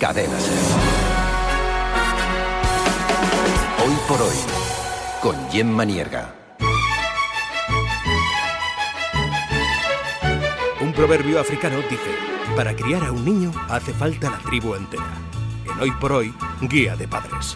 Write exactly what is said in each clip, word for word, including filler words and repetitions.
Cadena Ser. Hoy por hoy, con Gemma Nierga. Un proverbio africano dice: para criar a un niño hace falta la tribu entera. En Hoy por Hoy, guía de padres.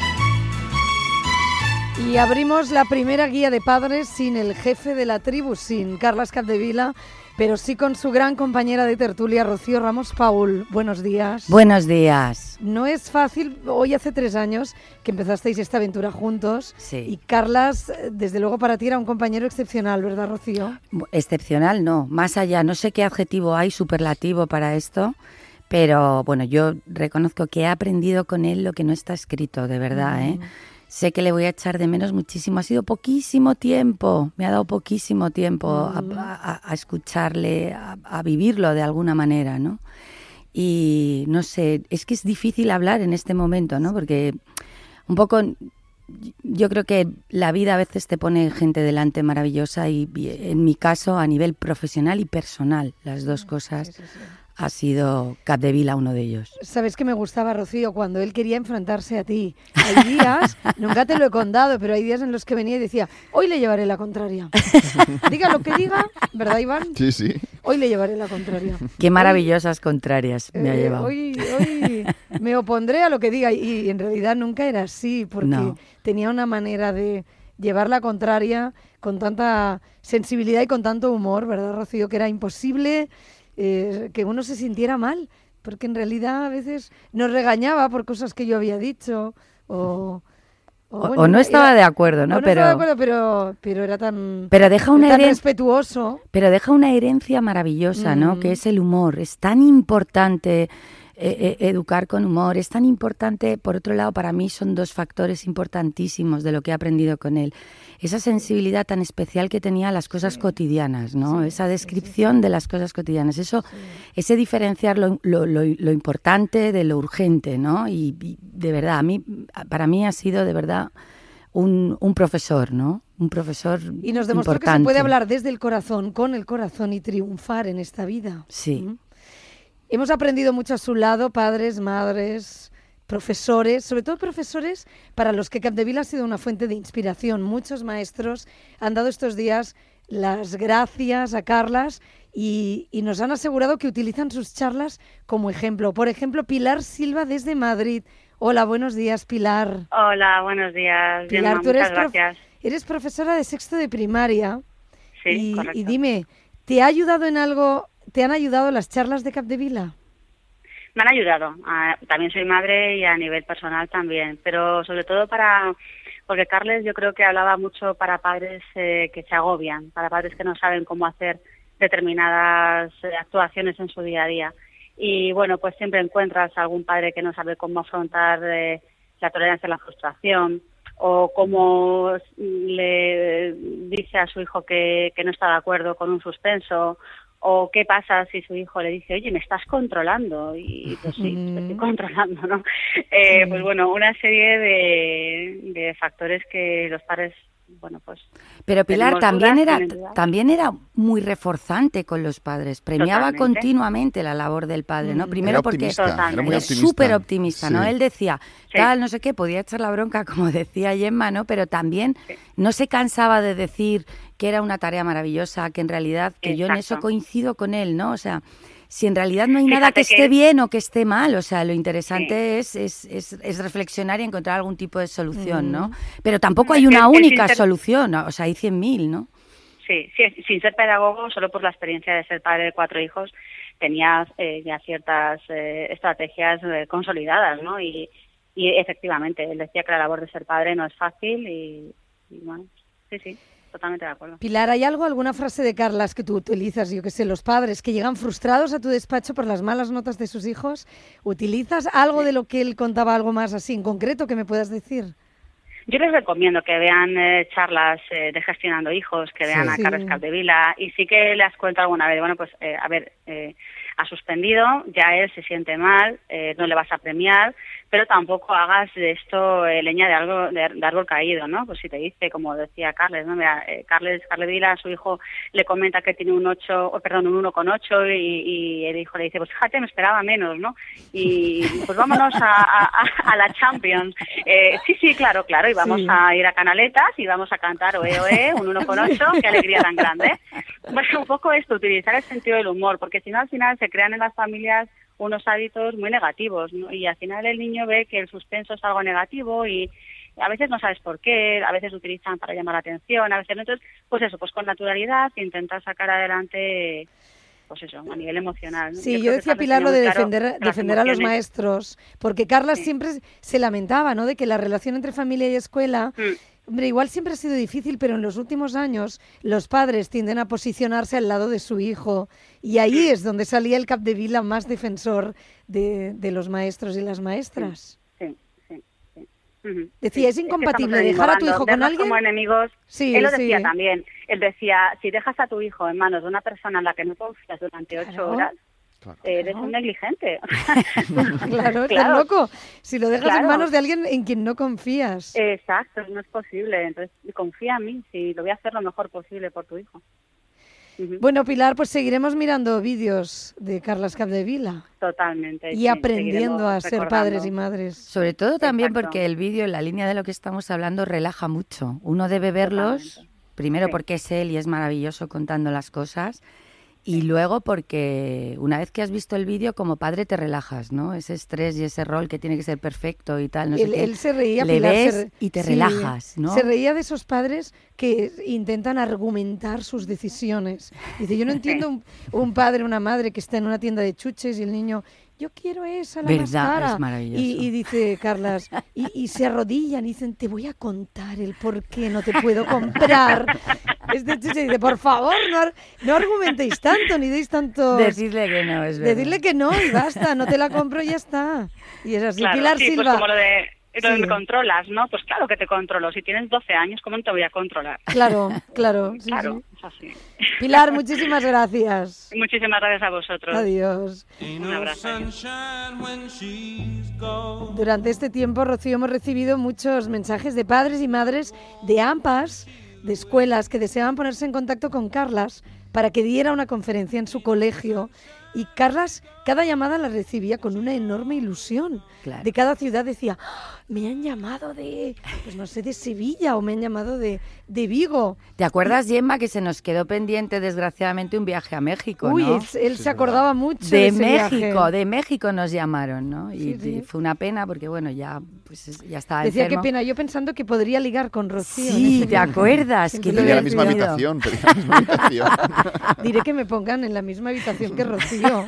Y abrimos la primera guía de padres sin el jefe de la tribu, sin Carles Capdevila, pero sí con su gran compañera de tertulia, Rocío Ramos Paul. Buenos días. Buenos días. No es fácil, hoy hace tres años que empezasteis esta aventura juntos. Sí. Y Carles, desde luego para ti era un compañero excepcional, ¿verdad, Rocío? Excepcional no, más allá, no sé qué adjetivo hay superlativo para esto, pero bueno, yo reconozco que he aprendido con él lo que no está escrito, de verdad, ¿eh? Mm. Sé que le voy a echar de menos muchísimo. Ha sido poquísimo tiempo, me ha dado poquísimo tiempo mm. a, a, a escucharle, a, a vivirlo de alguna manera, ¿no? Y no sé, es que es difícil hablar en este momento, ¿no? Porque un poco, yo creo que la vida a veces te pone gente delante maravillosa y, y en mi caso a nivel profesional y personal, las dos cosas. Sí, sí, sí. Ha sido Capdevila uno de ellos. ¿Sabes qué me gustaba, Rocío? Cuando él quería enfrentarse a ti. Hay días, nunca te lo he contado, pero hay días en los que venía y decía, hoy le llevaré la contraria. Diga lo que diga, ¿verdad, Iván? Sí, sí. Hoy le llevaré la contraria. Qué maravillosas hoy, contrarias me eh, ha llevado. Hoy, hoy me opondré a lo que diga y, y en realidad nunca era así, porque no. Tenía una manera de llevar la contraria con tanta sensibilidad y con tanto humor, ¿verdad, Rocío? Que era imposible... Eh, que uno se sintiera mal, porque en realidad a veces nos regañaba por cosas que yo había dicho o... O, o, bueno, o no estaba era, de acuerdo, ¿no? no pero, estaba de acuerdo, pero, pero era tan, pero deja una tan heren... respetuoso. Pero deja una herencia maravillosa, ¿no? Mm. Que es el humor. Es tan importante eh, eh, educar con humor. Es tan importante, por otro lado, para mí son dos factores importantísimos de lo que he aprendido con él. Esa sensibilidad tan especial que tenía a las cosas sí. cotidianas, ¿no? Sí, esa descripción sí, sí. de las cosas cotidianas. Eso, sí. Ese diferenciar lo, lo, lo, lo importante de lo urgente, ¿no? Y, y de verdad, a mí, para mí ha sido de verdad un, un profesor, ¿no? Un profesor importante. Y nos demostró importante. Que se puede hablar desde el corazón, con el corazón y triunfar en esta vida. Sí. ¿Mm? Hemos aprendido mucho a su lado, padres, madres... profesores, sobre todo profesores para los que Capdevila ha sido una fuente de inspiración. Muchos maestros han dado estos días las gracias a Carles y, y nos han asegurado que utilizan sus charlas como ejemplo. Por ejemplo, Pilar Silva desde Madrid. Hola, buenos días, Pilar. Hola, buenos días. Pilar, Gemma, tú eres, muchas gracias. Prof, eres profesora de sexto de primaria. Sí, y, correcto. Y dime, ¿te ha ayudado en algo, te han ayudado las charlas de Capdevila? Me han ayudado. Uh, también soy madre y a nivel personal también, pero sobre todo para... Porque Carles yo creo que hablaba mucho para padres eh, que se agobian, para padres que no saben cómo hacer determinadas eh, actuaciones en su día a día. Y bueno, pues siempre encuentras a algún padre que no sabe cómo afrontar eh, la tolerancia a la frustración o cómo le dice a su hijo que, que no está de acuerdo con un suspenso. O qué pasa si su hijo le dice, oye, me estás controlando, y pues sí, mm. te estoy controlando, ¿no? Eh, mm. Pues bueno, una serie de, de factores que los padres, bueno, pues... Pero Pilar, también era también era muy reforzante con los padres, premiaba Totalmente. continuamente la labor del padre, ¿no? Primero era porque es súper optimista, sí. ¿no? Él decía, sí. tal, no sé qué, podía echar la bronca, como decía Gemma, ¿no? Pero también sí. no se cansaba de decir que era una tarea maravillosa, que en realidad, que Exacto. yo en eso coincido con él, ¿no? O sea, si en realidad no hay Fíjate nada que, que esté es... bien o que esté mal, o sea, lo interesante sí. es, es, es, es reflexionar y encontrar algún tipo de solución, mm. ¿no? Pero tampoco hay una es, única es inter... solución, o sea, hay cien mil, ¿no? Sí, sí, sin ser pedagogo, solo por la experiencia de ser padre de cuatro hijos, tenía eh, ya ciertas eh, estrategias eh, consolidadas, ¿no? Y, y efectivamente, él decía que la labor de ser padre no es fácil y, y bueno, sí, sí. Totalmente de acuerdo. Pilar, ¿hay algo, alguna frase de Carles que tú utilizas? Yo que sé, los padres que llegan frustrados a tu despacho por las malas notas de sus hijos, ¿utilizas algo sí. de lo que él contaba, algo más así en concreto que me puedas decir? Yo les recomiendo que vean eh, charlas eh, de Gestionando Hijos, que vean sí, a sí. Carles Capdevila, y sí que les cuento alguna vez, bueno, pues, eh, a ver, eh, ha suspendido, ya él se siente mal, eh, no le vas a premiar, pero tampoco hagas de esto eh, leña de algo de, de árbol caído, ¿no? Pues si te dice, como decía Carles, ¿no? Mira, eh, Carles, Carles Vila, su hijo le comenta que tiene un ocho, oh, perdón, un uno con ocho y, y el hijo le dice, pues fíjate, me esperaba menos, ¿no? Y pues vámonos a, a, a la Champions. Eh, sí, sí, claro, claro, y vamos sí. a ir a Canaletas y vamos a cantar Oe Oe, un uno con ocho, qué alegría tan grande. Bueno, un poco esto, utilizar el sentido del humor, porque si no, al final se crean en las familias unos hábitos muy negativos, ¿no? Y al final el niño ve que el suspenso es algo negativo y a veces no sabes por qué, a veces lo utilizan para llamar la atención, a veces no. Entonces, pues eso, pues con naturalidad intentar sacar adelante, pues eso, a nivel emocional, ¿no? Sí, yo, yo decía Pilar lo de claro defender, defender a los maestros, porque Carla sí. siempre se lamentaba, ¿no?, de que la relación entre familia y escuela... Mm. Hombre, igual siempre ha sido difícil, pero en los últimos años los padres tienden a posicionarse al lado de su hijo y ahí es donde salía el Capdevila más defensor de, de los maestros y las maestras. Sí, sí, sí. Uh-huh. Decía, ¿es incompatible es dejar a tu hijo con alguien? Como enemigos, sí, él lo decía sí. también. Él decía, si dejas a tu hijo en manos de una persona en la que no confías durante ocho claro. horas, Claro. eres un negligente. Claro, claro. Estás loco. Si lo dejas claro. en manos de alguien en quien no confías. Exacto, no es posible. Entonces, confía en mí, si lo voy a hacer lo mejor posible por tu hijo. Uh-huh. Bueno, Pilar, pues seguiremos mirando vídeos de Carles Capdevila. Totalmente. Y sí, aprendiendo a ser recordando. padres y madres. Sobre todo también Exacto. porque el vídeo, en la línea de lo que estamos hablando, relaja mucho. Uno debe verlos, Totalmente. primero sí. porque es él y es maravilloso contando las cosas. Y luego porque una vez que has visto el vídeo, como padre te relajas, ¿no? Ese estrés y ese rol que tiene que ser perfecto y tal, no él, sé qué. Él se reía, le Pilar, ves se re... y te sí, relajas, ¿no? Se reía de esos padres que intentan argumentar sus decisiones. Dice, yo no entiendo un, un padre, una madre que está en una tienda de chuches y el niño... Yo quiero esa, la ¿verdad? más cara. Es maravilloso. Y, y dice Carlas, y, y se arrodillan y dicen, te voy a contar el por qué no te puedo comprar este chuche. Y dice, por favor, no, no argumentéis tanto, ni deis tanto... Decirle que no, es verdad. Decirle que no y basta, no te la compro y ya está. Y es así. Claro, Pilar sí, Silva... Pues como lo de... Lo Sí. me controlas, ¿no? Pues claro que te controlo. Si tienes doce años, ¿cómo no te voy a controlar? Claro, claro. Sí, claro, sí. es así. Pilar, muchísimas gracias. Muchísimas gracias a vosotros. Adiós. Un abrazo. Durante este tiempo, Rocío, hemos recibido muchos mensajes de padres y madres de AMPAs, de escuelas, que deseaban ponerse en contacto con Carlas para que diera una conferencia en su colegio. Y Carlas, cada llamada la recibía con una enorme ilusión. Claro. De cada ciudad decía, ¡oh, me han llamado de, pues no sé, de Sevilla o me han llamado de, de Vigo. ¿Te acuerdas, Gemma, que se nos quedó pendiente, desgraciadamente, un viaje a México, Uy, ¿no? él, él Sí, se acordaba verdad. mucho de, De ese México, viaje. de México nos llamaron, ¿no? Y, Sí, sí. y fue una pena porque, bueno, ya, pues, ya estaba Decía, enfermo. qué pena, yo pensando que podría ligar con Rocío. en Sí, ese ¿te viaje. acuerdas? Siempre Que lo Pedía la he misma olvidado. habitación, pedía la misma habitación. Diré que me pongan en la misma habitación que Rocío.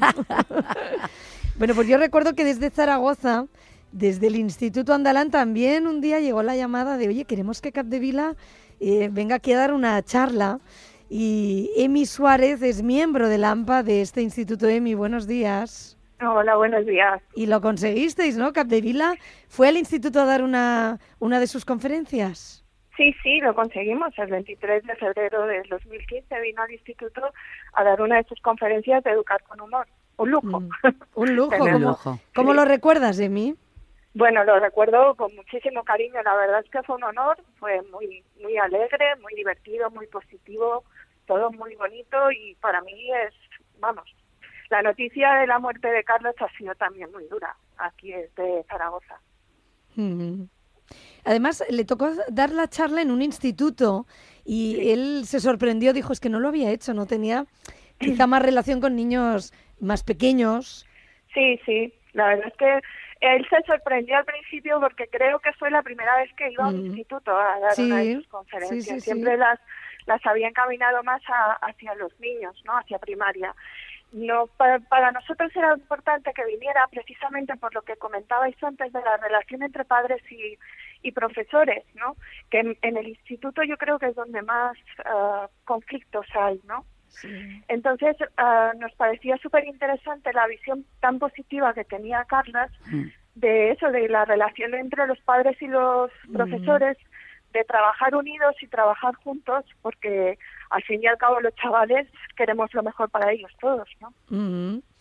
Bueno, pues yo recuerdo que desde Zaragoza, desde el Instituto Andalán, también un día llegó la llamada de, oye, queremos que Capdevila eh, venga aquí a dar una charla. Y Emi Suárez es miembro del AMPA de este instituto. Emi, buenos días. Hola, buenos días. Y lo conseguisteis, ¿no? Capdevila fue al instituto a dar una, una de sus conferencias. Sí, sí, lo conseguimos. El veintitrés de febrero del dos mil quince vino al instituto a dar una de sus conferencias de Educar con Humor. Un lujo. Mm, un lujo. Un ¿Cómo, lujo. ¿cómo Sí. lo recuerdas, Emi? Bueno, lo recuerdo con muchísimo cariño. La verdad es que fue un honor. Fue muy, muy alegre, muy divertido, muy positivo, todo muy bonito y para mí es, vamos, la noticia de la muerte de Carlos ha sido también muy dura aquí desde Zaragoza. Mm. Además, le tocó dar la charla en un instituto y Sí. él se sorprendió, dijo, es que no lo había hecho, no tenía quizá más relación con niños más pequeños. Sí, sí, la verdad es que él se sorprendió al principio porque creo que fue la primera vez que iba a un Mm. instituto a dar Sí, una de sus sí, conferencias. sí, sí. Siempre las las había encaminado más a, hacia los niños, ¿no? Hacia primaria. No, para, para nosotros era importante que viniera precisamente por lo que comentabais antes de la relación entre padres y, y profesores, ¿no? Que en, en el instituto yo creo que es donde más uh, conflictos hay, ¿no? Sí. Entonces uh, nos parecía súper interesante la visión tan positiva que tenía Carlas Mm. de eso, de la relación entre los padres y los profesores, de trabajar unidos y trabajar juntos, porque al fin y al cabo los chavales queremos lo mejor para ellos todos, ¿no? Mm.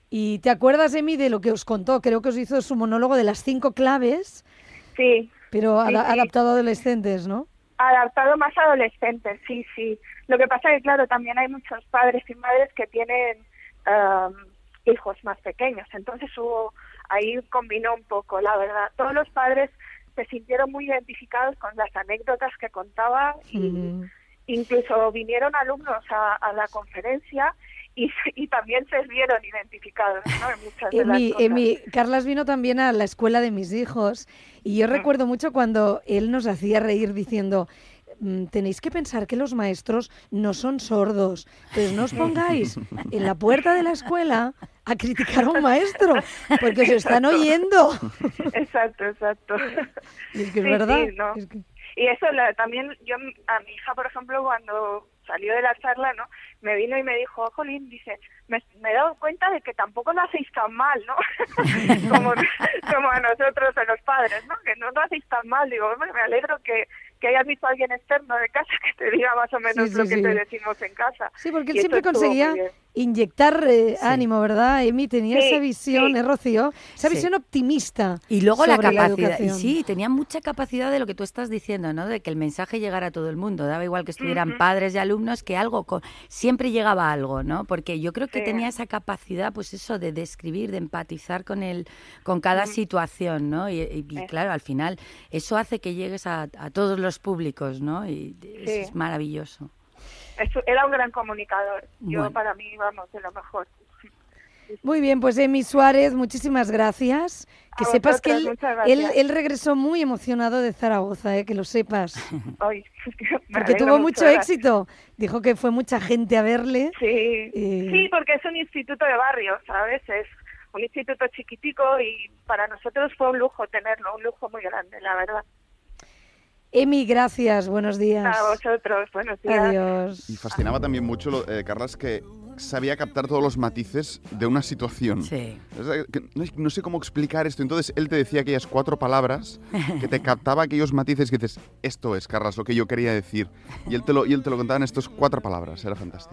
¿Y te acuerdas, Emi, de lo que os contó? Creo que os hizo su monólogo de las cinco claves. Sí. Pero sí, ad- sí. adaptado a adolescentes, ¿no? Adaptado más a adolescentes, sí, sí. Lo que pasa es que, claro, también hay muchos padres y madres que tienen um, hijos más pequeños. Entonces hubo, ahí combinó un poco, la verdad. Todos los padres se sintieron muy identificados con las anécdotas que contaba y Mm. incluso vinieron alumnos a, a la conferencia y, y también se vieron identificados, ¿no? En muchas de las Emi, cosas. Emi, Carlas vino también a la escuela de mis hijos y yo recuerdo mucho cuando él nos hacía reír diciendo, "Mm, tenéis que pensar que los maestros no son sordos, pues no os pongáis en la puerta de la escuela a criticar a un maestro, porque os están oyendo". Exacto, exacto. Y es que es Sí, verdad. sí, ¿no? es que- Y eso la, también, yo a mi hija, por ejemplo, cuando salió de la charla, ¿no? Me vino y me dijo, Jolín, dice, me, me he dado cuenta de que tampoco lo hacéis tan mal, ¿no? como, como a nosotros, a los padres, ¿no? Que no lo hacéis tan mal. Digo, hombre, me alegro que, que hayas visto a alguien externo de casa que te diga más o menos Sí, sí, lo que sí. te decimos en casa. Sí, porque él Y siempre eso estuvo muy conseguía bien. inyectar eh, ánimo, ¿verdad? Emi tenía Sí, esa visión, sí. ¿eh, Rocío? Esa Sí. visión optimista. Y luego la sobre capacidad, y educación. sí, tenía mucha capacidad de lo que tú estás diciendo, ¿no? De que el mensaje llegara a todo el mundo. Daba igual que estuvieran Ujú. padres y alumnos, que algo, co- siempre llegaba algo, ¿no? Porque yo creo que Sí. tenía esa capacidad, pues eso, de describir, de empatizar con el, con cada Ujú. situación, ¿no? Y, y- y Eso. claro, al final, eso hace que llegues a, a todos los públicos, ¿no? Y eso Sí. es maravilloso. Eso- Era un gran comunicador. Yo, Bueno. para mí, vamos, de lo mejor. Muy bien, pues Emi Suárez, muchísimas gracias. Que A sepas que vosotros, él, muchas él, gracias. él regresó muy emocionado de Zaragoza, ¿eh? Que lo sepas. Ay, me Porque alegro tuvo mucho, mucho gracias. éxito. Dijo que fue mucha gente a verle. Sí, Eh, sí, porque es un instituto de barrio, ¿sabes? Es un instituto chiquitico y para nosotros fue un lujo tenerlo, un lujo muy grande, la verdad. Emi, gracias. Buenos días. A vosotros, buenos días. Adiós. Y fascinaba también mucho, lo- eh, Carlas, que sabía captar todos los matices de una situación. Sí. O sea, que no, no sé cómo explicar esto. Entonces, él te decía aquellas cuatro palabras que te captaba aquellos matices que dices, esto es, Carlas, lo que yo quería decir. Y él te lo, y él te lo contaba en estas cuatro palabras. Era fantástico.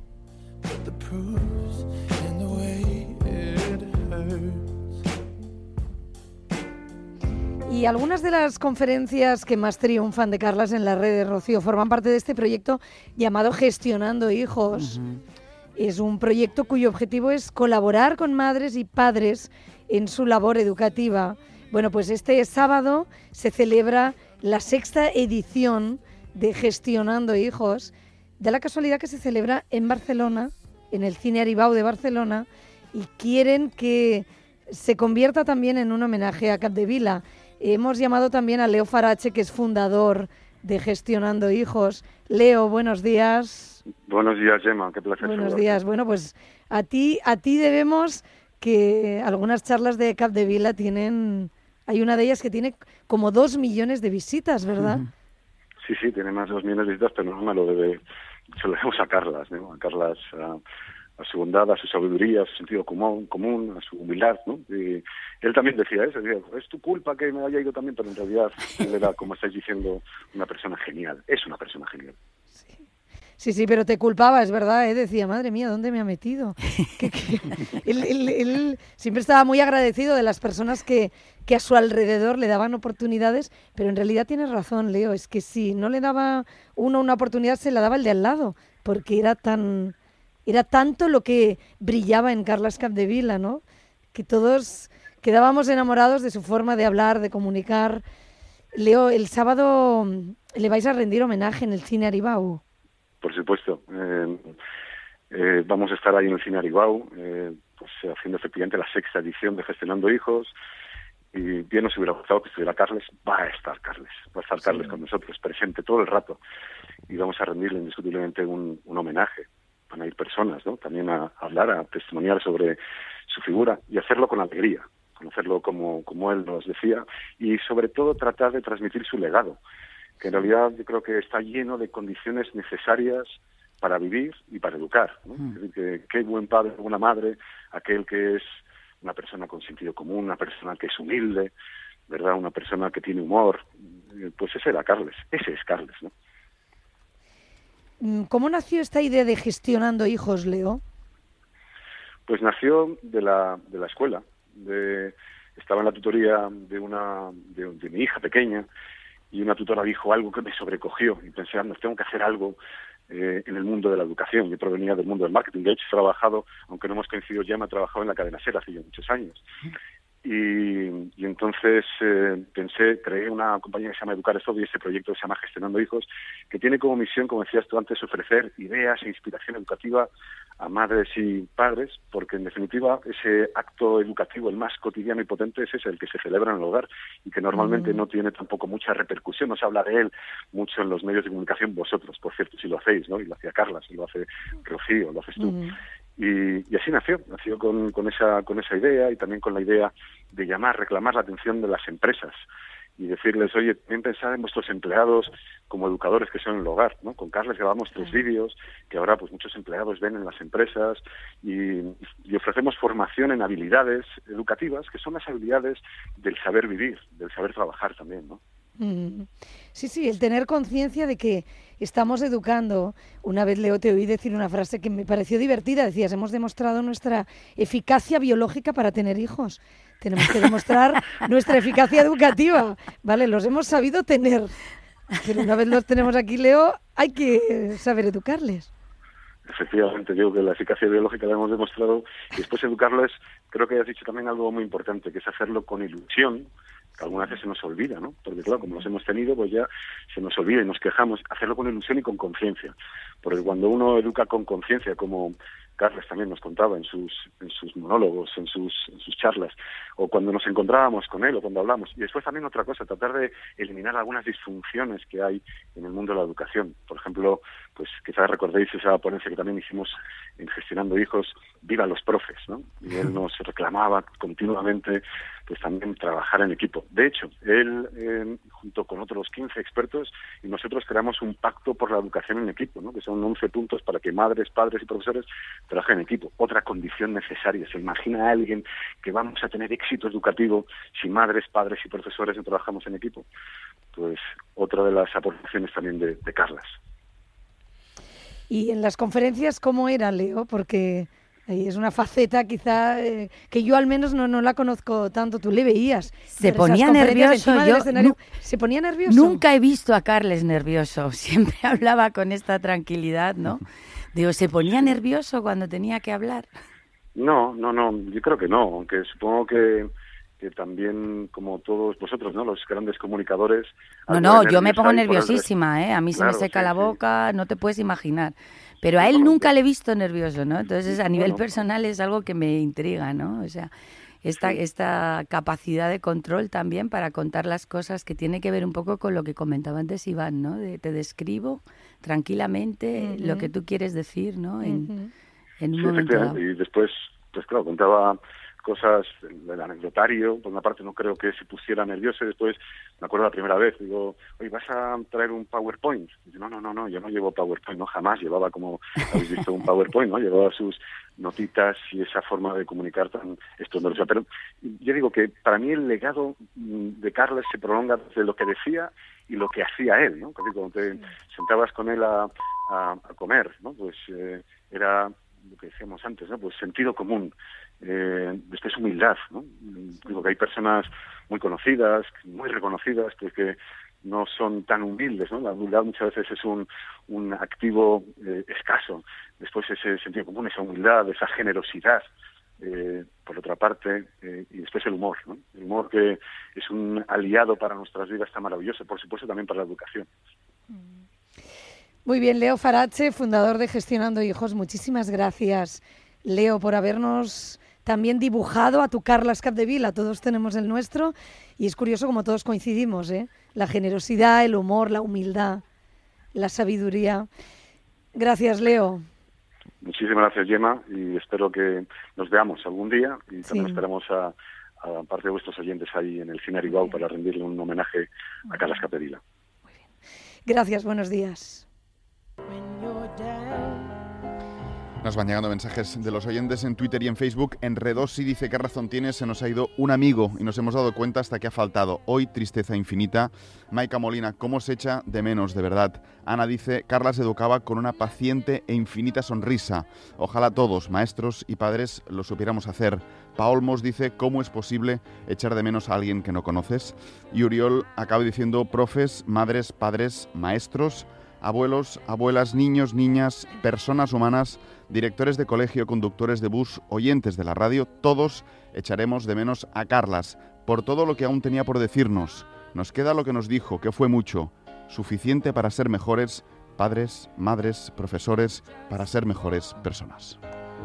Y algunas de las conferencias que más triunfan de Carlas en las redes, Rocío, forman parte de este proyecto llamado Gestionando Hijos. Es un proyecto cuyo objetivo es colaborar con madres y padres en su labor educativa. Bueno, pues este sábado se celebra la sexta edición de Gestionando Hijos. Da la casualidad que se celebra en Barcelona, en el Cine Aribau de Barcelona, y quieren que se convierta también en un homenaje a Capdevila. Hemos llamado también a Leo Farache, que es fundador de Gestionando Hijos. Leo, buenos días. Buenos días, Gemma, qué placer. Buenos saludarte. días. Bueno, pues a ti, a ti debemos que algunas charlas de Capdevila tienen, hay una de ellas que tiene como dos millones de visitas, ¿verdad? Sí, sí, tiene más de dos millones de visitas, pero no me lo debe, se lo debemos a Carlas, ¿no? A Carlas, a, a su bondad, a su sabiduría, a su sentido común, común, a su humildad, ¿no? Y él también decía eso, decía, es tu culpa que me haya ido también, pero en realidad él era, como estáis diciendo, una persona genial, es una persona genial. Sí, sí, pero te culpaba, es verdad, ¿eh? Decía, madre mía, ¿dónde me ha metido? Que- que- él, él- él siempre estaba muy agradecido de las personas que, que a su alrededor le daban oportunidades, pero en realidad tienes razón, Leo, es que si no le daba uno una oportunidad, se la daba el de al lado, porque era tan era tanto lo que brillaba en Carlas Capdevila, ¿no? Que todos quedábamos enamorados de su forma de hablar, de comunicar. Leo, el sábado le vais a rendir homenaje en el Cine Aribau. Por supuesto. Eh, eh, vamos a estar ahí en el Cine Aribau, eh, pues haciendo efectivamente la sexta edición de Gestionando Hijos, y bien nos hubiera gustado que estuviera Carles. Va a estar Carles, va a estar Sí. Carles con nosotros, presente todo el rato, y vamos a rendirle indiscutiblemente un, un homenaje. Van a ir personas, ¿no? También a, a hablar, a testimoniar sobre su figura, y hacerlo con alegría, conocerlo como, como él nos decía, y sobre todo tratar de transmitir su legado, que en realidad yo creo que está lleno de condiciones necesarias para vivir y para educar, ¿no? Mm. Es decir, que qué buen padre, buena madre, aquel que es una persona con sentido común, una persona que es humilde, ¿verdad? Una persona que tiene humor, eh, pues ese era Carles, ese es Carles, ¿no? ¿Cómo nació esta idea de Gestionando Hijos, Leo? Pues nació de la, de la escuela. De, estaba en la tutoría de, una, de, de mi hija pequeña y una tutora dijo algo que me sobrecogió y pensé, anda, tengo que hacer algo eh, en el mundo de la educación. Yo provenía del mundo del marketing. De hecho, he trabajado, aunque no hemos coincidido ya, me he trabajado en la cadena SER hace ya muchos años. Y, y entonces eh, pensé, creé una compañía que se llama Educar es Todo y este proyecto se llama Gestionando Hijos, que tiene como misión, como decías tú antes, ofrecer ideas e inspiración educativa a madres y padres, porque en definitiva ese acto educativo, el más cotidiano y potente, es ese, el que se celebra en el hogar y que normalmente mm. no tiene tampoco mucha repercusión, no se habla de él mucho en los medios de comunicación. Vosotros, por cierto, si lo hacéis, ¿no? Y lo hacía Carla, si lo hace Rocío, lo haces tú. Mm. Y, y así nació, nació con, con esa con esa idea y también con la idea de llamar, reclamar la atención de las empresas y decirles, oye, también pensad en vuestros empleados como educadores que son en el hogar, ¿no? Con Carles grabamos tres vídeos que ahora pues muchos empleados ven en las empresas y, y ofrecemos formación en habilidades educativas que son las habilidades del saber vivir, del saber trabajar también, ¿no? Sí, sí, el tener conciencia de que estamos educando. Una vez, Leo, te oí decir una frase que me pareció divertida. Decías, hemos demostrado nuestra eficacia biológica para tener hijos. Tenemos que demostrar nuestra eficacia educativa, ¿vale? Los hemos sabido tener. Pero una vez los tenemos aquí, Leo, hay que saber educarles. Efectivamente, digo que la eficacia biológica la hemos demostrado y después educarles, creo que has dicho también algo muy importante, que es hacerlo con ilusión, que algunas veces se nos olvida, ¿no? Porque claro, como los hemos tenido, pues ya se nos olvida y nos quejamos. Hacerlo con ilusión y con conciencia, porque cuando uno educa con conciencia, como Carles también nos contaba en sus en sus monólogos, en sus en sus charlas, o cuando nos encontrábamos con él, o cuando hablamos. Y después también otra cosa, tratar de eliminar algunas disfunciones que hay en el mundo de la educación. Por ejemplo, pues quizás recordéis esa ponencia que también hicimos en Gestionando Hijos, Viva los Profes, ¿no? Y él nos reclamaba continuamente pues también trabajar en equipo. De hecho, él, eh, junto con otros quince expertos, y nosotros creamos un pacto por la educación en equipo, ¿no? Que son once puntos para que madres, padres y profesores trabajen en equipo. Otra condición necesaria. ¿Se imagina a alguien que vamos a tener éxito educativo si madres, padres y profesores no trabajamos en equipo? Pues otra de las aportaciones también de, de Carlas. ¿Y en las conferencias cómo era, Leo? Porque ahí es una faceta quizá eh, que yo al menos no, no la conozco tanto. Tú le veías. Se ponía nervioso. Yo, no, ¿Se ponía nervioso? Nunca he visto a Carles nervioso. Siempre hablaba con esta tranquilidad, ¿no? Digo, ¿se ponía nervioso cuando tenía que hablar? No, no, no. Yo creo que no. Aunque supongo que, que también, como todos vosotros, ¿no? Los grandes comunicadores... No, no, yo me pongo nerviosísima, ¿eh? A mí claro, se me seca sí, la boca, sí. No te puedes imaginar. Pero a él bueno, nunca le he visto nervioso, ¿no? Entonces, a nivel bueno, personal es algo que me intriga, ¿no? O sea, esta, sí. esta capacidad de control también para contar las cosas, que tiene que ver un poco con lo que comentaba antes Iván, ¿no? De, te describo tranquilamente uh-huh. lo que tú quieres decir, ¿no? En, uh-huh. en un sí, momento dado. Y después, pues claro, contaba cosas del anecdotario. Por una parte no creo que se pusiera nervioso y después me acuerdo la primera vez, digo, oye, ¿vas a traer un PowerPoint? Y dice, no, no, no, no, yo no llevo PowerPoint, no, jamás llevaba, como habéis visto, un PowerPoint, ¿no? Llevaba sus notitas y esa forma de comunicar tan estrondosa. Pero yo digo que para mí el legado de Carles se prolonga desde lo que decía y lo que hacía él, ¿no? Porque cuando te sentabas con él a, a, a comer, ¿no? Pues eh, era lo que decíamos antes, ¿no? Pues sentido común. Eh, después humildad, ¿no? Digo que hay personas muy conocidas, muy reconocidas, que, que no son tan humildes, ¿no? La humildad muchas veces es un, un activo eh, escaso. Después ese sentido común, esa humildad, esa generosidad, eh, por otra parte, eh, y después el humor, ¿no? El humor que es un aliado para nuestras vidas tan maravilloso, por supuesto también para la educación. Muy bien, Leo Farache, fundador de Gestionando Hijos, muchísimas gracias, Leo, por habernos también dibujado a tu Carles Capdevila. Todos tenemos el nuestro y es curioso como todos coincidimos, ¿eh? La generosidad, el humor, la humildad, la sabiduría. Gracias, Leo. Muchísimas gracias, Gemma, y espero que nos veamos algún día y también sí. esperamos a, a parte de vuestros oyentes ahí en el Cine Aribau para rendirle un homenaje a Carles Capdevila. Muy bien. Gracias, buenos días. Nos van llegando mensajes de los oyentes en Twitter y en Facebook. Enredosi dice: ¿qué razón tiene? Se nos ha ido un amigo y nos hemos dado cuenta hasta que ha faltado. Hoy, tristeza infinita. Maika Molina: ¿cómo se echa de menos, de verdad? Ana dice: Carla se educaba con una paciente e infinita sonrisa. Ojalá todos, maestros y padres, lo supiéramos hacer. Paolmos dice: ¿cómo es posible echar de menos a alguien que no conoces? Y Uriol acaba diciendo: profes, madres, padres, maestros, abuelos, abuelas, niños, niñas, personas humanas, directores de colegio, conductores de bus, oyentes de la radio, todos echaremos de menos a Carlas por todo lo que aún tenía por decirnos. Nos queda lo que nos dijo, que fue mucho, suficiente para ser mejores padres, madres, profesores, para ser mejores personas.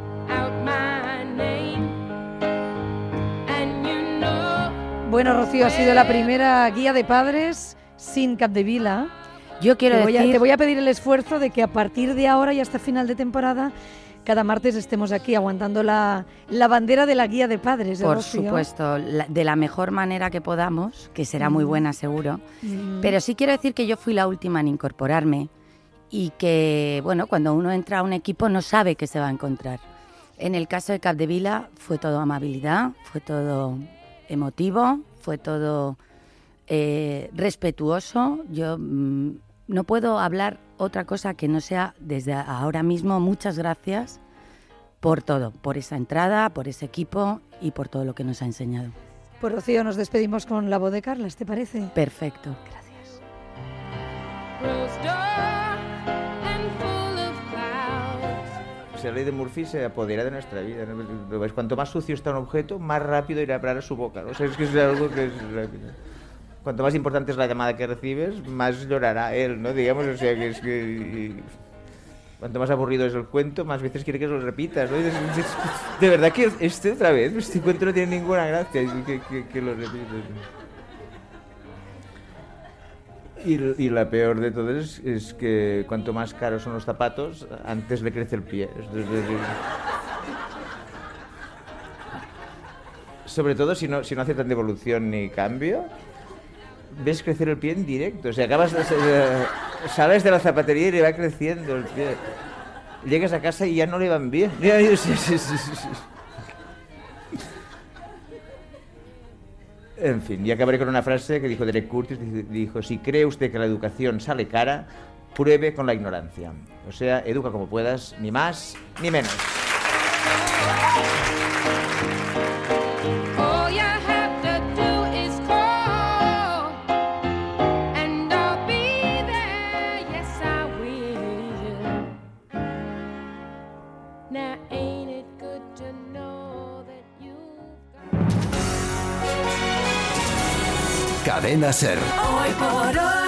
Bueno, Rocío, ha sido la primera guía de padres sin Capdevila. Yo quiero te voy, decir... a, te voy a pedir el esfuerzo de que a partir de ahora y hasta final de temporada, cada martes estemos aquí aguantando la, la bandera de la guía de padres. ¿De Por Rocío? supuesto, la, de la mejor manera que podamos, que será mm. muy buena seguro. Mm. Pero sí quiero decir que yo fui la última en incorporarme y que, bueno, cuando uno entra a un equipo no sabe qué se va a encontrar. En el caso de Capdevila fue todo amabilidad, fue todo emotivo, fue todo eh, respetuoso. Yo... Mm, no puedo hablar otra cosa que no sea desde ahora mismo muchas gracias por todo, por esa entrada, por ese equipo y por todo lo que nos ha enseñado. Pues Rocío, nos despedimos con la voz de Carlas, ¿te parece? Perfecto. Gracias. La ley de Murphy se apodera de nuestra vida, ¿no? Cuanto más sucio está un objeto, más rápido irá a parar a su boca, ¿no? O sea, es que es algo que es rápido. Cuanto más importante es la llamada que recibes, más llorará él, ¿no? Digamos, o sea, que es que... Y... Cuanto más aburrido es el cuento, más veces quiere que lo repitas, ¿no? De verdad que este otra vez, este cuento no tiene ninguna gracia, que, que, que lo repites. Y, y la peor de todo es, es que cuanto más caros son los zapatos, antes le crece el pie. Sobre todo si no, si no aceptan devolución ni cambio, ves crecer el pie en directo. O sea, acabas de, sales de la zapatería y le va creciendo el pie. Llegas a casa y ya no le van bien. En fin, y acabaré con una frase que dijo Derek Curtis. Dijo: si cree usted que la educación sale cara, pruebe con la ignorancia. O sea, educa como puedas, ni más ni menos. Cadena Ser. Hoy por hoy.